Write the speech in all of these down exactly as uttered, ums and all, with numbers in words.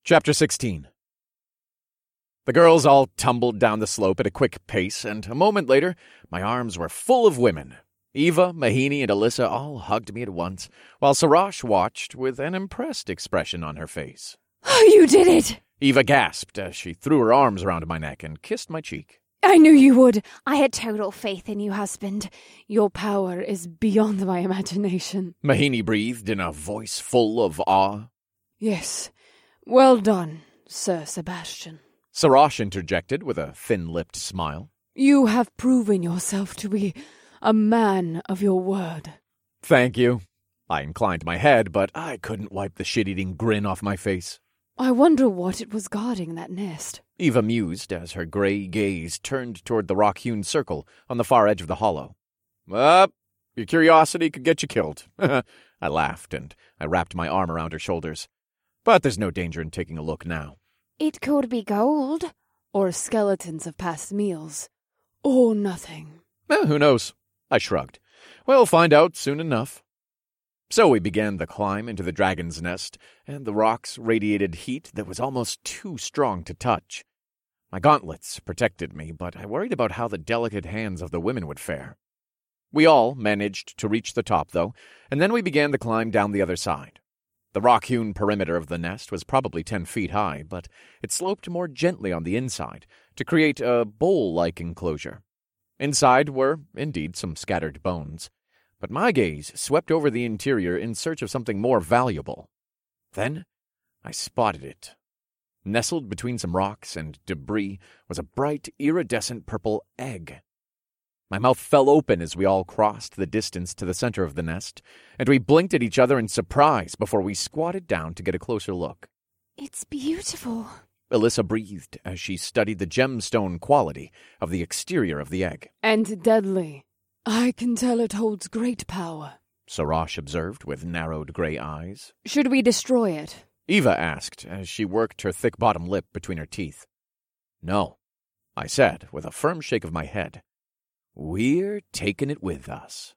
Chapter sixteen. The girls all tumbled down the slope at a quick pace, and a moment later, my arms were full of women. Eva, Mahini, and Alyssa all hugged me at once, while Sarash watched with an impressed expression on her face. Oh, you did it! Eva gasped as she threw her arms around my neck and kissed my cheek. I knew you would. I had total faith in you, husband. Your power is beyond my imagination. Mahini breathed in a voice full of awe. Yes. Well done, Sir Sebastian. Sarash interjected with a thin-lipped smile. You have proven yourself to be a man of your word. Thank you. I inclined my head, but I couldn't wipe the shit-eating grin off my face. I wonder what it was guarding that nest. Eva mused as her gray gaze turned toward the rock-hewn circle on the far edge of the hollow. Up, your curiosity could get you killed. I laughed, and I wrapped my arm around her shoulders. But there's no danger in taking a look now. It could be gold. Or skeletons of past meals. Or nothing. Eh, who knows? I shrugged. We'll find out soon enough. So we began the climb into the dragon's nest, and the rocks radiated heat that was almost too strong to touch. My gauntlets protected me, but I worried about how the delicate hands of the women would fare. We all managed to reach the top, though, and then we began the climb down the other side. The rock-hewn perimeter of the nest was probably ten feet high, but it sloped more gently on the inside to create a bowl-like enclosure. Inside were, indeed, some scattered bones, but my gaze swept over the interior in search of something more valuable. Then I spotted it. Nestled between some rocks and debris was a bright, iridescent purple egg. My mouth fell open as we all crossed the distance to the center of the nest, and we blinked at each other in surprise before we squatted down to get a closer look. It's beautiful, Alyssa breathed as she studied the gemstone quality of the exterior of the egg. And deadly. I can tell it holds great power, Sarash observed with narrowed gray eyes. Should we destroy it? Eva asked as she worked her thick bottom lip between her teeth. No, I said with a firm shake of my head. We're taking it with us.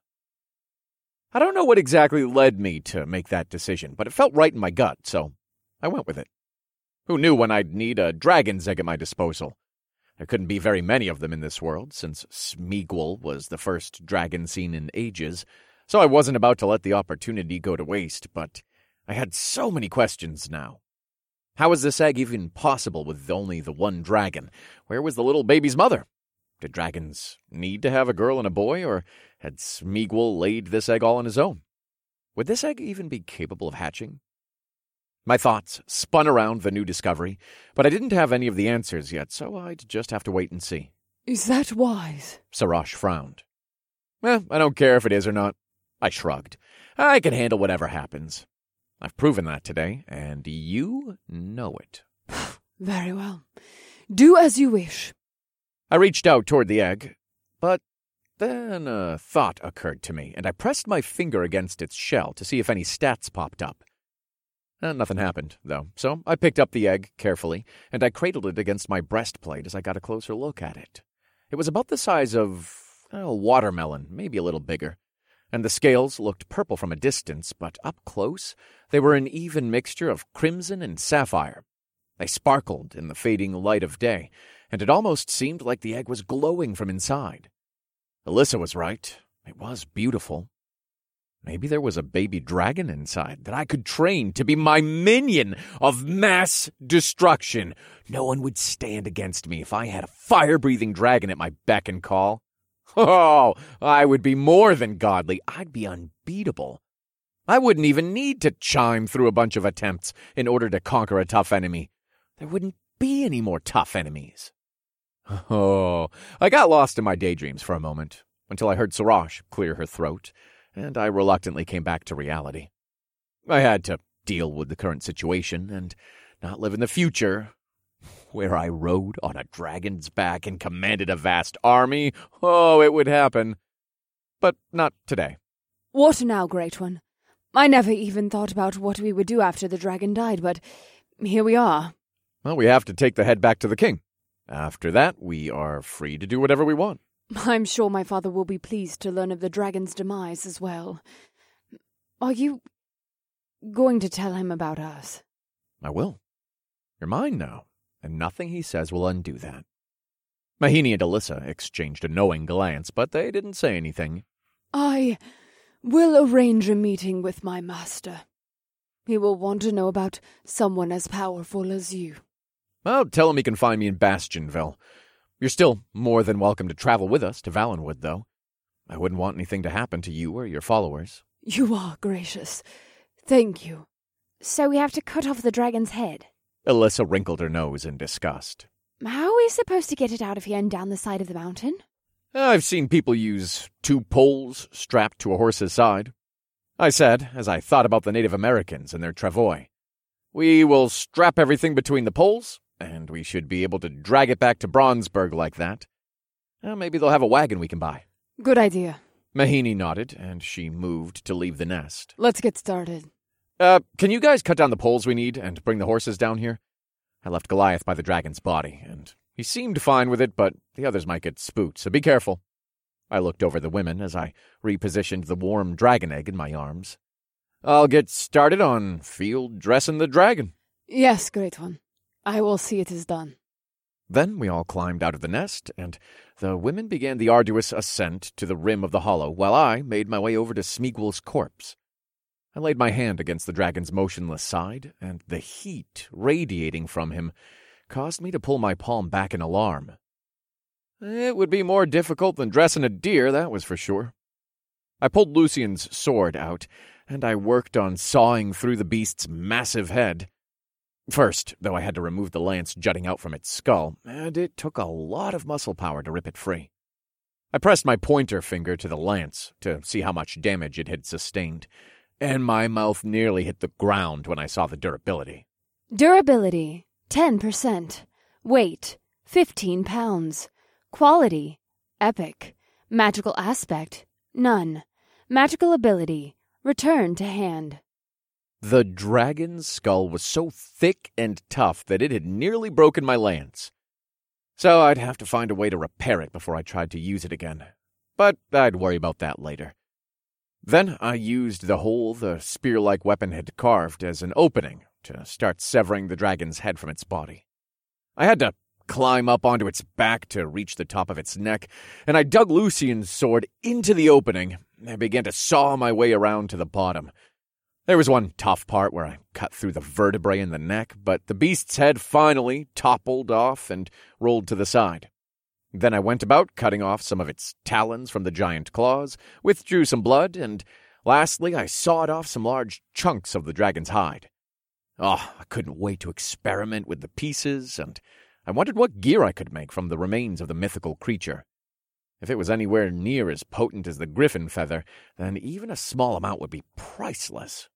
I don't know what exactly led me to make that decision, but it felt right in my gut, so I went with it. Who knew when I'd need a dragon's egg at my disposal? There couldn't be very many of them in this world, since Smeagol was the first dragon seen in ages, so I wasn't about to let the opportunity go to waste, but I had so many questions now. How was this egg even possible with only the one dragon? Where was the little baby's mother? Did dragons need to have a girl and a boy, or had Smeagol laid this egg all on his own? Would this egg even be capable of hatching? My thoughts spun around the new discovery, but I didn't have any of the answers yet, so I'd just have to wait and see. Is that wise? Sarash frowned. Eh, I don't care if it is or not. I shrugged. I can handle whatever happens. I've proven that today, and you know it. Very well. Do as you wish. I reached out toward the egg, but then a thought occurred to me, and I pressed my finger against its shell to see if any stats popped up. Uh, nothing happened, though, so I picked up the egg carefully, and I cradled it against my breastplate as I got a closer look at it. It was about the size of a watermelon, maybe a little bigger, and the scales looked purple from a distance, but up close they were an even mixture of crimson and sapphire. They sparkled in the fading light of day, and it almost seemed like the egg was glowing from inside. Alyssa was right. It was beautiful. Maybe there was a baby dragon inside that I could train to be my minion of mass destruction. No one would stand against me if I had a fire-breathing dragon at my beck and call. Oh, I would be more than godly. I'd be unbeatable. I wouldn't even need to chime through a bunch of attempts in order to conquer a tough enemy. There wouldn't be any more tough enemies. Oh, I got lost in my daydreams for a moment, until I heard Sarash clear her throat, and I reluctantly came back to reality. I had to deal with the current situation and not live in the future, where I rode on a dragon's back and commanded a vast army. Oh, it would happen. But not today. What now, Great One? I never even thought about what we would do after the dragon died, but here we are. Well, we have to take the head back to the king. After that, we are free to do whatever we want. I'm sure my father will be pleased to learn of the dragon's demise as well. Are you going to tell him about us? I will. You're mine now, and nothing he says will undo that. Mahini and Alyssa exchanged a knowing glance, but they didn't say anything. I will arrange a meeting with my master. He will want to know about someone as powerful as you. Well, tell him he can find me in Bastionville. You're still more than welcome to travel with us to Valenwood, though. I wouldn't want anything to happen to you or your followers. You are gracious. Thank you. So we have to cut off the dragon's head? Alyssa wrinkled her nose in disgust. How are we supposed to get it out of here and down the side of the mountain? I've seen people use two poles strapped to a horse's side. I said, as I thought about the Native Americans and their travois. We will strap everything between the poles, and we should be able to drag it back to Braunsburg like that. Uh, maybe they'll have a wagon we can buy. Good idea. Mahini nodded, and she moved to leave the nest. Let's get started. Uh, can you guys cut down the poles we need and bring the horses down here? I left Goliath by the dragon's body, and he seemed fine with it, but the others might get spooked, so be careful. I looked over the women as I repositioned the warm dragon egg in my arms. I'll get started on field dressing the dragon. Yes, Great One. I will see it is done. Then we all climbed out of the nest, and the women began the arduous ascent to the rim of the hollow, while I made my way over to Smeagol's corpse. I laid my hand against the dragon's motionless side, and the heat radiating from him caused me to pull my palm back in alarm. It would be more difficult than dressing a deer, that was for sure. I pulled Lucien's sword out, and I worked on sawing through the beast's massive head. First, though, I had to remove the lance jutting out from its skull, and it took a lot of muscle power to rip it free. I pressed my pointer finger to the lance to see how much damage it had sustained, and my mouth nearly hit the ground when I saw the durability. Durability, ten percent. Weight, fifteen pounds. Quality, epic. Magical aspect, none. Magical ability, return to hand. The dragon's skull was so thick and tough that it had nearly broken my lance. So I'd have to find a way to repair it before I tried to use it again. But I'd worry about that later. Then I used the hole the spear-like weapon had carved as an opening to start severing the dragon's head from its body. I had to climb up onto its back to reach the top of its neck, and I dug Lucien's sword into the opening and began to saw my way around to the bottom. There was one tough part where I cut through the vertebrae in the neck, but the beast's head finally toppled off and rolled to the side. Then I went about cutting off some of its talons from the giant claws, withdrew some blood, and lastly I sawed off some large chunks of the dragon's hide. Oh, I couldn't wait to experiment with the pieces, and I wondered what gear I could make from the remains of the mythical creature. If it was anywhere near as potent as the griffin feather, then even a small amount would be priceless.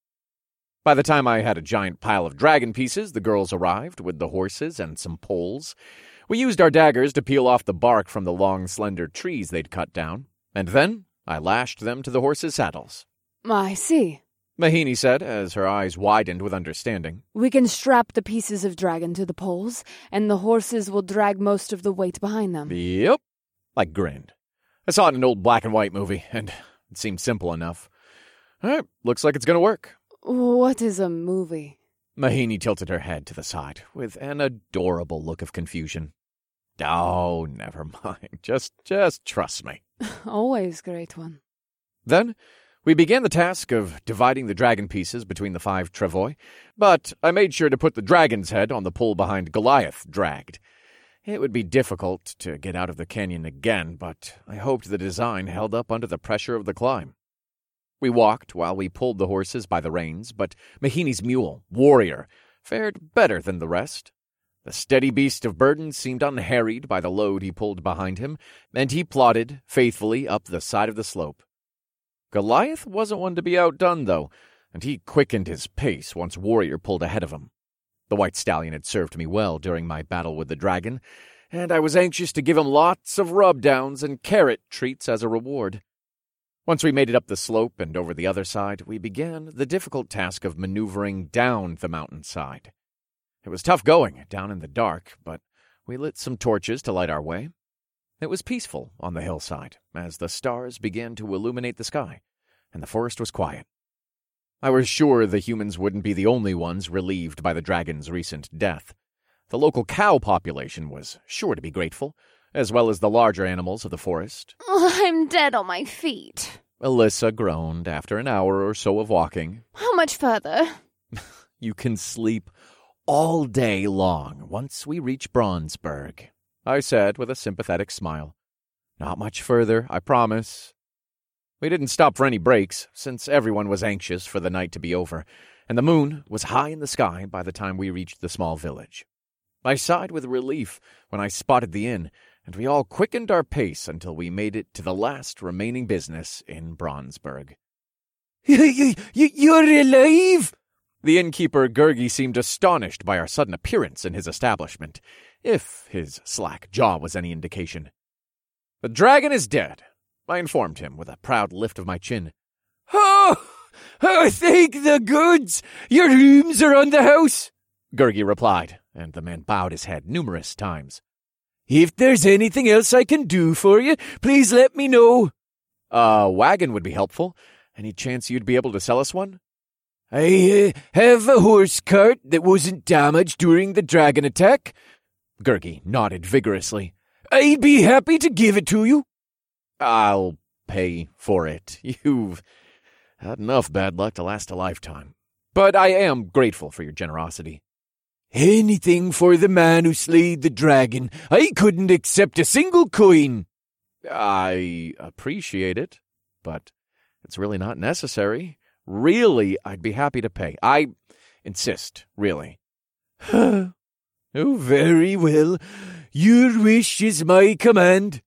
By the time I had a giant pile of dragon pieces, the girls arrived with the horses and some poles. We used our daggers to peel off the bark from the long, slender trees they'd cut down, and then I lashed them to the horses' saddles. I see. Mahini said, as her eyes widened with understanding. We can strap the pieces of dragon to the poles, and the horses will drag most of the weight behind them. Yep. I grinned. I saw it in an old black and white movie, and it seemed simple enough. All right, looks like it's going to work. What is a movie? Mahini tilted her head to the side with an adorable look of confusion. Oh, never mind. Just, just trust me. Always, Great One. Then we began the task of dividing the dragon pieces between the five travois, but I made sure to put the dragon's head on the pole behind Goliath dragged. It would be difficult to get out of the canyon again, but I hoped the design held up under the pressure of the climb. We walked while we pulled the horses by the reins, but Mahini's mule, Warrior, fared better than the rest. The steady beast of burden seemed unharried by the load he pulled behind him, and he plodded faithfully up the side of the slope. Goliath wasn't one to be outdone, though, and he quickened his pace once Warrior pulled ahead of him. The white stallion had served me well during my battle with the dragon, and I was anxious to give him lots of rub-downs and carrot treats as a reward. Once we made it up the slope and over the other side, we began the difficult task of maneuvering down the mountainside. It was tough going, down in the dark, but we lit some torches to light our way. It was peaceful on the hillside, as the stars began to illuminate the sky, and the forest was quiet. I was sure the humans wouldn't be the only ones relieved by the dragon's recent death. The local cow population was sure to be grateful, as well as the larger animals of the forest. Oh, I'm dead on my feet. Alyssa groaned after an hour or so of walking. How much further? You can sleep all day long once we reach Braunsburg, I said with a sympathetic smile. Not much further, I promise. We didn't stop for any breaks, since everyone was anxious for the night to be over, and the moon was high in the sky by the time we reached the small village. I sighed with relief when I spotted the inn, and we all quickened our pace until we made it to the last remaining business in Braunsburg. "You're alive?" The innkeeper Gurgi seemed astonished by our sudden appearance in his establishment, if his slack jaw was any indication. "The dragon is dead," I informed him with a proud lift of my chin. "Oh, oh, thank the gods! Your rooms are on the house," Gurgi replied, and the man bowed his head numerous times. "If there's anything else I can do for you, please let me know." A wagon would be helpful. Any chance you'd be able to sell us one? "I uh, have a horse cart that wasn't damaged during the dragon attack." Gurgi nodded vigorously. "I'd be happy to give it to you." "I'll pay for it. You've had enough bad luck to last a lifetime. But I am grateful for your generosity." "Anything for the man who slayed the dragon. I couldn't accept a single coin." "I appreciate it, but it's really not necessary. Really, I'd be happy to pay. I insist, really." "Oh, very well. Your wish is my command."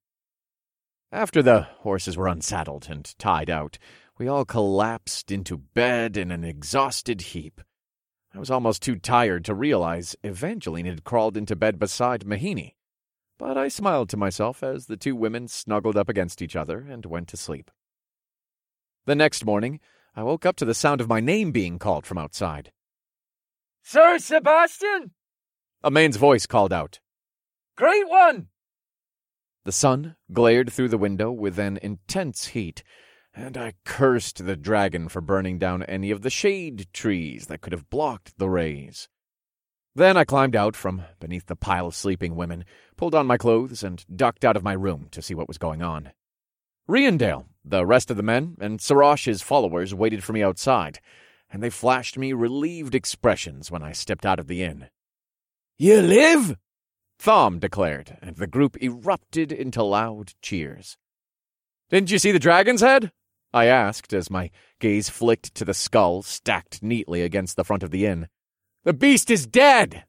After the horses were unsaddled and tied out, we all collapsed into bed in an exhausted heap. I was almost too tired to realize Evangeline had crawled into bed beside Mahini, but I smiled to myself as the two women snuggled up against each other and went to sleep. The next morning, I woke up to the sound of my name being called from outside. "Sir Sebastian!" A man's voice called out. "Great one!" The sun glared through the window with an intense heat, and I cursed the dragon for burning down any of the shade trees that could have blocked the rays. Then I climbed out from beneath the pile of sleeping women, pulled on my clothes, and ducked out of my room to see what was going on. Riendale, the rest of the men, and Sirash's followers waited for me outside, and they flashed me relieved expressions when I stepped out of the inn. "You live?" Thom declared, and the group erupted into loud cheers. "Didn't you see the dragon's head?" I asked as my gaze flicked to the skull stacked neatly against the front of the inn. "The beast is dead!"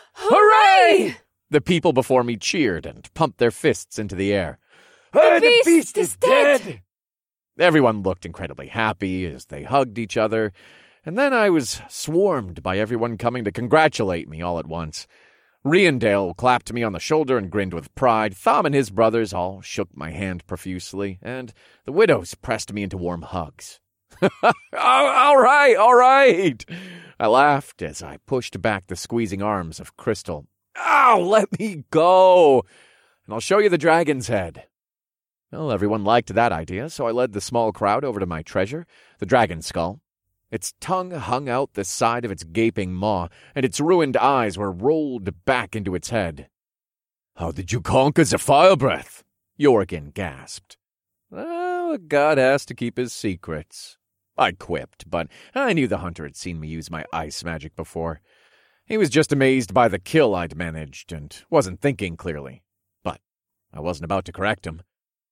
Hooray! The people before me cheered and pumped their fists into the air. The, "Ah, beast, the beast is, is dead! dead!" Everyone looked incredibly happy as they hugged each other, and then I was swarmed by everyone coming to congratulate me all at once. Riendale clapped me on the shoulder and grinned with pride. Thom and his brothers all shook my hand profusely, and the widows pressed me into warm hugs. oh, all right, all right, I laughed as I pushed back the squeezing arms of Crystal. "Ow, let me go, and I'll show you the dragon's head." Well, everyone liked that idea, so I led the small crowd over to my treasure, the dragon's skull. Its tongue hung out the side of its gaping maw, and its ruined eyes were rolled back into its head. "How did you conquer the fire breath?" Jorgen gasped. "Well, a god has to keep his secrets," I quipped, but I knew the hunter had seen me use my ice magic before. He was just amazed by the kill I'd managed and wasn't thinking clearly. But I wasn't about to correct him.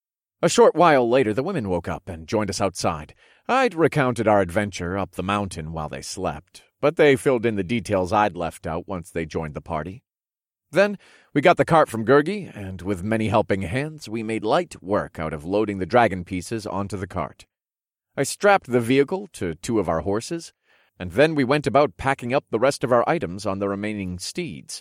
A short while later, the women woke up and joined us outside. I'd recounted our adventure up the mountain while they slept, but they filled in the details I'd left out once they joined the party. Then we got the cart from Gurgi, and with many helping hands, we made light work out of loading the dragon pieces onto the cart. I strapped the vehicle to two of our horses, and then we went about packing up the rest of our items on the remaining steeds.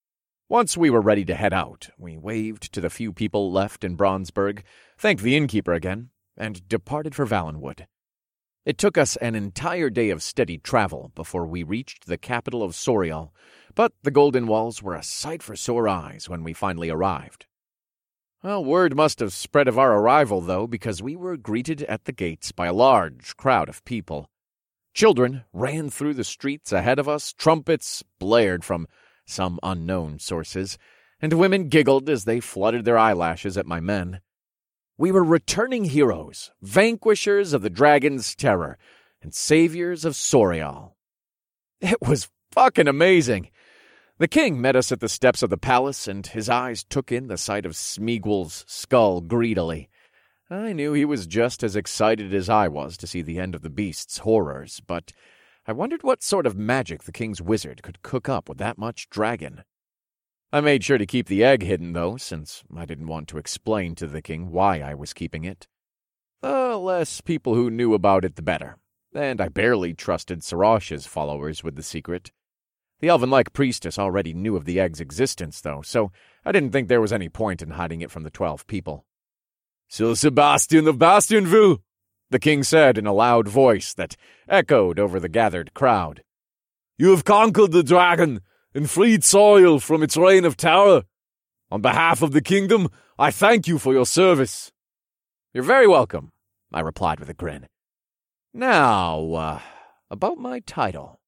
Once we were ready to head out, we waved to the few people left in Braunsburg, thanked the innkeeper again, and departed for Valenwood. It took us an entire day of steady travel before we reached the capital of Soriol, but the Golden Walls were a sight for sore eyes when we finally arrived. Well, word must have spread of our arrival, though, because we were greeted at the gates by a large crowd of people. Children ran through the streets ahead of us, trumpets blared from some unknown sources, and women giggled as they fluttered their eyelashes at my men. We were returning heroes, vanquishers of the dragon's terror, and saviors of Sorial. It was fucking amazing. The king met us at the steps of the palace, and his eyes took in the sight of Smeagol's skull greedily. I knew he was just as excited as I was to see the end of the beast's horrors, but I wondered what sort of magic the king's wizard could cook up with that much dragon. I made sure to keep the egg hidden, though, since I didn't want to explain to the king why I was keeping it. The less people who knew about it, the better, and I barely trusted Sarosh's followers with the secret. The elven-like priestess already knew of the egg's existence, though, so I didn't think there was any point in hiding it from the twelve people. "Sir Sebastian of Bastionville," the king said in a loud voice that echoed over the gathered crowd. "You have conquered the dragon and freed Sorial from its reign of terror. On behalf of the kingdom, I thank you for your service." "You're very welcome," I replied with a grin. "Now, uh, about my title."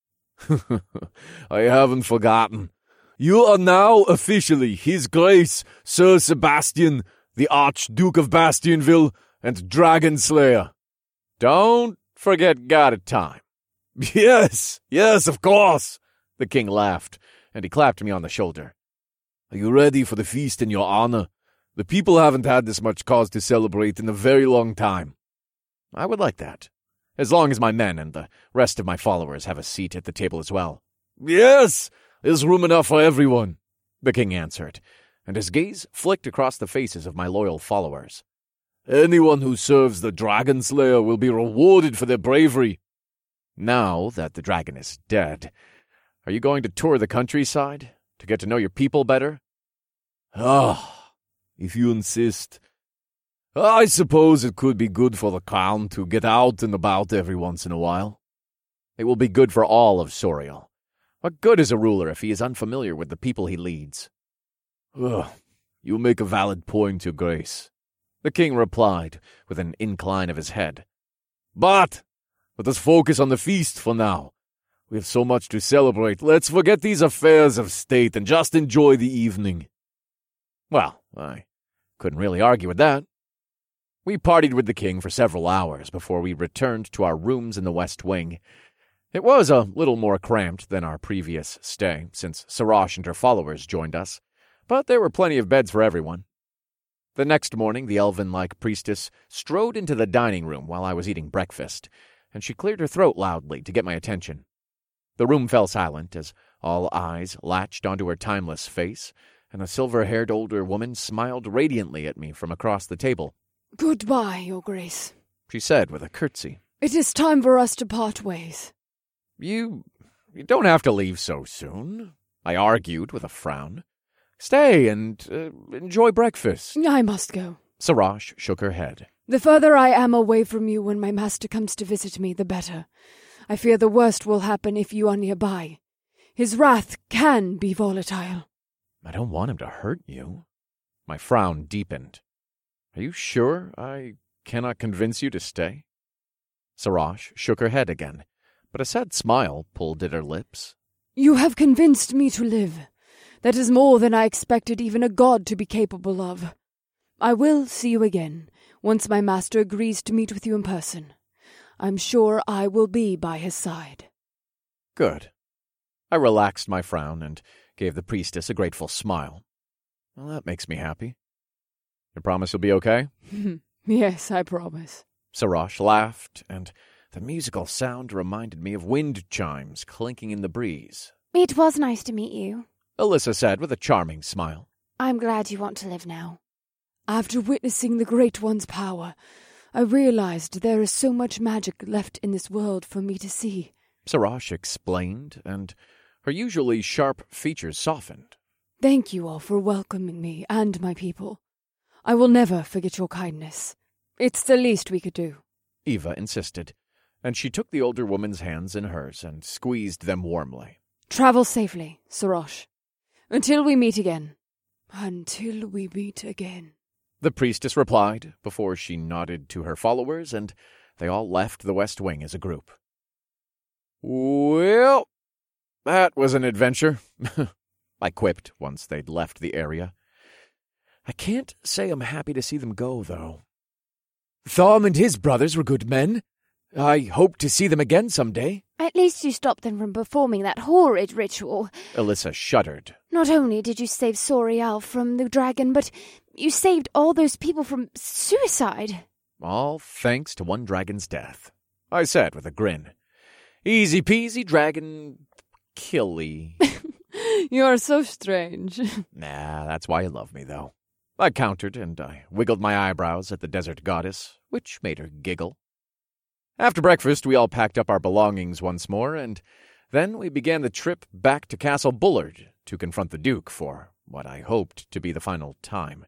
"I haven't forgotten. You are now officially His Grace Sir Sebastian, the Archduke of Bastionville and Dragon Slayer." "Don't forget God at time." "Yes, yes, of course," the king laughed, and he clapped me on the shoulder. "Are you ready for the feast in your honor? The people haven't had this much cause to celebrate in a very long time." "I would like that, as long as my men and the rest of my followers have a seat at the table as well." "Yes, there's room enough for everyone," the king answered, and his gaze flicked across the faces of my loyal followers. "Anyone who serves the Dragon Slayer will be rewarded for their bravery." "Now that the dragon is dead, are you going to tour the countryside to get to know your people better?" "Ah, if you insist. I suppose it could be good for the crown to get out and about every once in a while." "It will be good for all of Sorial. What good is a ruler if he is unfamiliar with the people he leads?" "Ugh, you make a valid point, Your Grace," the king replied with an incline of his head. "But let us focus on the feast for now. We have so much to celebrate. Let's forget these affairs of state and just enjoy the evening." Well, I couldn't really argue with that. We partied with the king for several hours before we returned to our rooms in the West Wing. It was a little more cramped than our previous stay, since Sarosh and her followers joined us, but there were plenty of beds for everyone. The next morning, the elven-like priestess strode into the dining room while I was eating breakfast, and she cleared her throat loudly to get my attention. The room fell silent as all eyes latched onto her timeless face, and a silver-haired older woman smiled radiantly at me from across the table. "Goodbye, Your Grace," she said with a curtsy. "It is time for us to part ways." You, you don't have to leave so soon," I argued with a frown. "Stay and uh, enjoy breakfast." "I must go." Sarosh shook her head. "The further I am away from you when my master comes to visit me, the better. I fear the worst will happen if you are nearby. His wrath can be volatile." "I don't want him to hurt you." My frown deepened. "Are you sure I cannot convince you to stay?" Sarosh shook her head again, but a sad smile pulled at her lips. "You have convinced me to live. That is more than I expected even a god to be capable of. I will see you again, once my master agrees to meet with you in person. I'm sure I will be by his side." "Good." I relaxed my frown and gave the priestess a grateful smile. "Well, that makes me happy. You promise you'll be okay?" "Yes, I promise." Sarosh laughed, and the musical sound reminded me of wind chimes clinking in the breeze. "It was nice to meet you," Alyssa said with a charming smile. "I'm glad you want to live now." "After witnessing the Great One's power, I realized there is so much magic left in this world for me to see," Sarosh explained, and her usually sharp features softened. "Thank you all for welcoming me and my people. I will never forget your kindness. It's the least we could do." Eva insisted, and she took the older woman's hands in hers and squeezed them warmly. "Travel safely, Sarosh. Until we meet again." "Until we meet again," the priestess replied before she nodded to her followers, and they all left the West Wing as a group. Well, that was an adventure. I quipped once they'd left the area. I can't say I'm happy to see them go, though. Thom and his brothers were good men. I hope to see them again someday. At least you stopped them from performing that horrid ritual. Alyssa shuddered. Not only did you save Soriel from the dragon, but you saved all those people from suicide. All thanks to one dragon's death, I said with a grin. Easy peasy dragon killy. You're so strange. Nah, that's why you love me, though. I countered, and I wiggled my eyebrows at the desert goddess, which made her giggle. After breakfast, we all packed up our belongings once more, and then we began the trip back to Castle Bullard to confront the Duke for what I hoped to be the final time.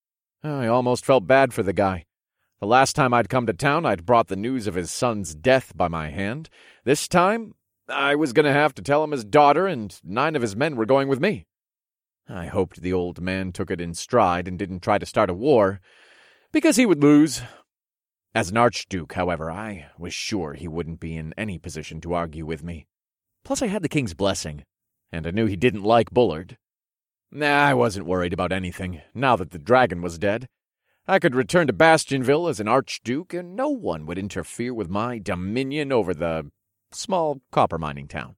I almost felt bad for the guy. The last time I'd come to town, I'd brought the news of his son's death by my hand. This time, I was going to have to tell him his daughter and nine of his men were going with me. I hoped the old man took it in stride and didn't try to start a war, because he would lose. As an archduke, however, I was sure he wouldn't be in any position to argue with me. Plus, I had the king's blessing, and I knew he didn't like Bullard. Nah, I wasn't worried about anything, now that the dragon was dead. I could return to Bastionville as an archduke, and no one would interfere with my dominion over the small copper mining town.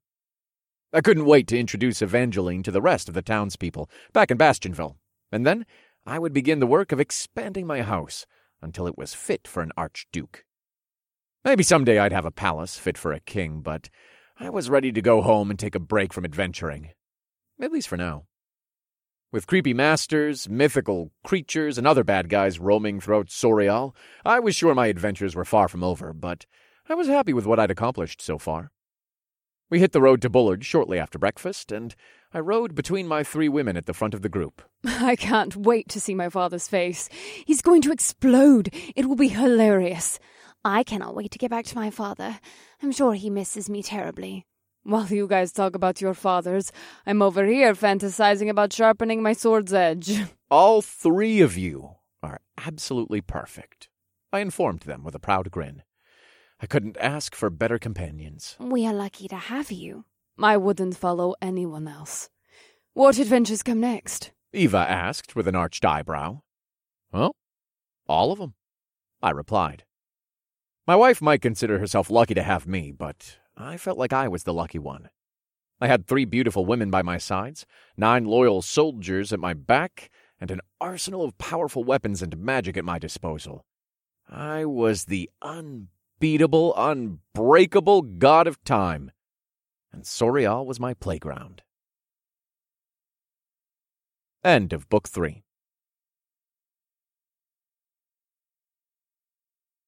I couldn't wait to introduce Evangeline to the rest of the townspeople back in Bastionville, and then I would begin the work of expanding my house until it was fit for an archduke. Maybe someday I'd have a palace fit for a king, but I was ready to go home and take a break from adventuring, at least for now. With creepy masters, mythical creatures, and other bad guys roaming throughout Soriel, I was sure my adventures were far from over, but I was happy with what I'd accomplished so far. We hit the road to Bullard shortly after breakfast, and I rode between my three women at the front of the group. I can't wait to see my father's face. He's going to explode. It will be hilarious. I cannot wait to get back to my father. I'm sure he misses me terribly. While you guys talk about your fathers, I'm over here fantasizing about sharpening my sword's edge. All three of you are absolutely perfect, I informed them with a proud grin. I couldn't ask for better companions. We are lucky to have you. I wouldn't follow anyone else. What adventures come next? Eva asked with an arched eyebrow. Well, all of them, I replied. My wife might consider herself lucky to have me, but I felt like I was the lucky one. I had three beautiful women by my sides, nine loyal soldiers at my back, and an arsenal of powerful weapons and magic at my disposal. I was the unbeatable, unbreakable god of time, and Soriel was my playground. End of Book Three.